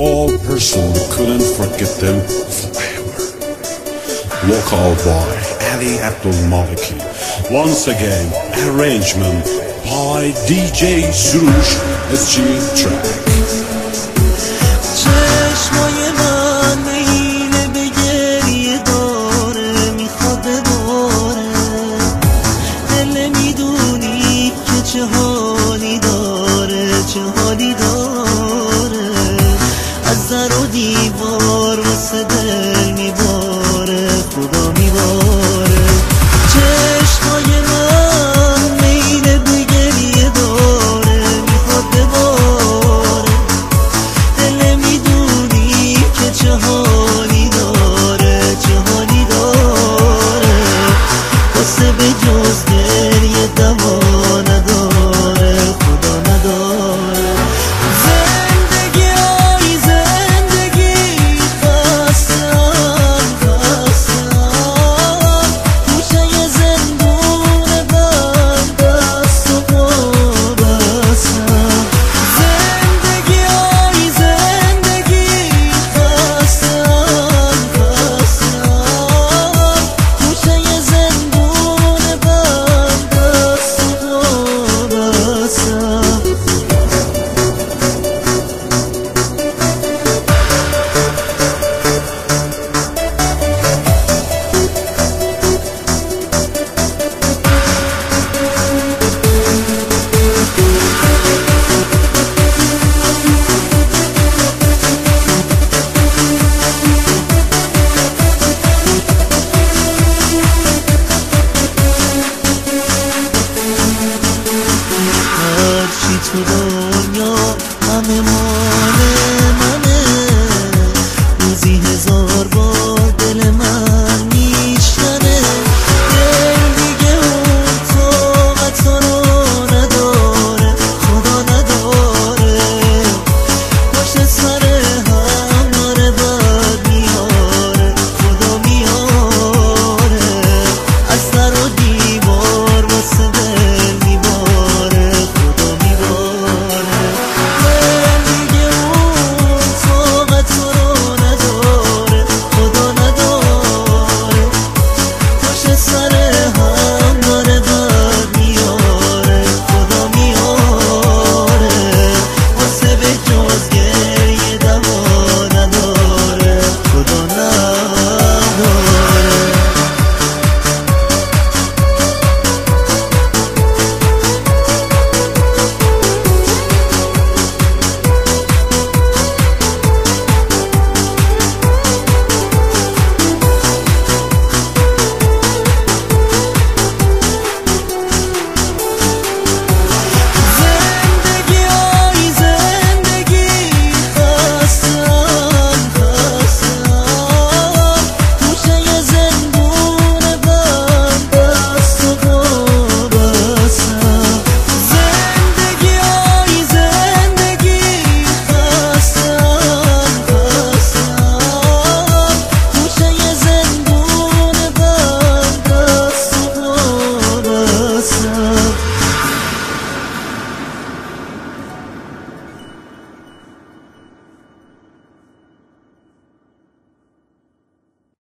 all person couldn't forget them forever. Vocal by Ali Abdul Maliki. Once again, arrangement by DJ Surush SG Track. چشمای من میل به گریه داره، میخواد بباره. دل میدونی که چه حالی داره، چه حالی داره. از در و دیوار واسه دل میباره، خدا میباره. چشمای من میل به گریه داره، میخواد بباره. دل میدونی که چه حالی داره، چه حالی داره. واسه به جز گریه دوا نداره، خدا نداره. زندگی آی زندگی خستم، خستم. گوشه زندون بند دست و پا بستم. زندگی آی زندگی خستم، خستم. گوشه زندون بند دست و پا بستم. هرچی تو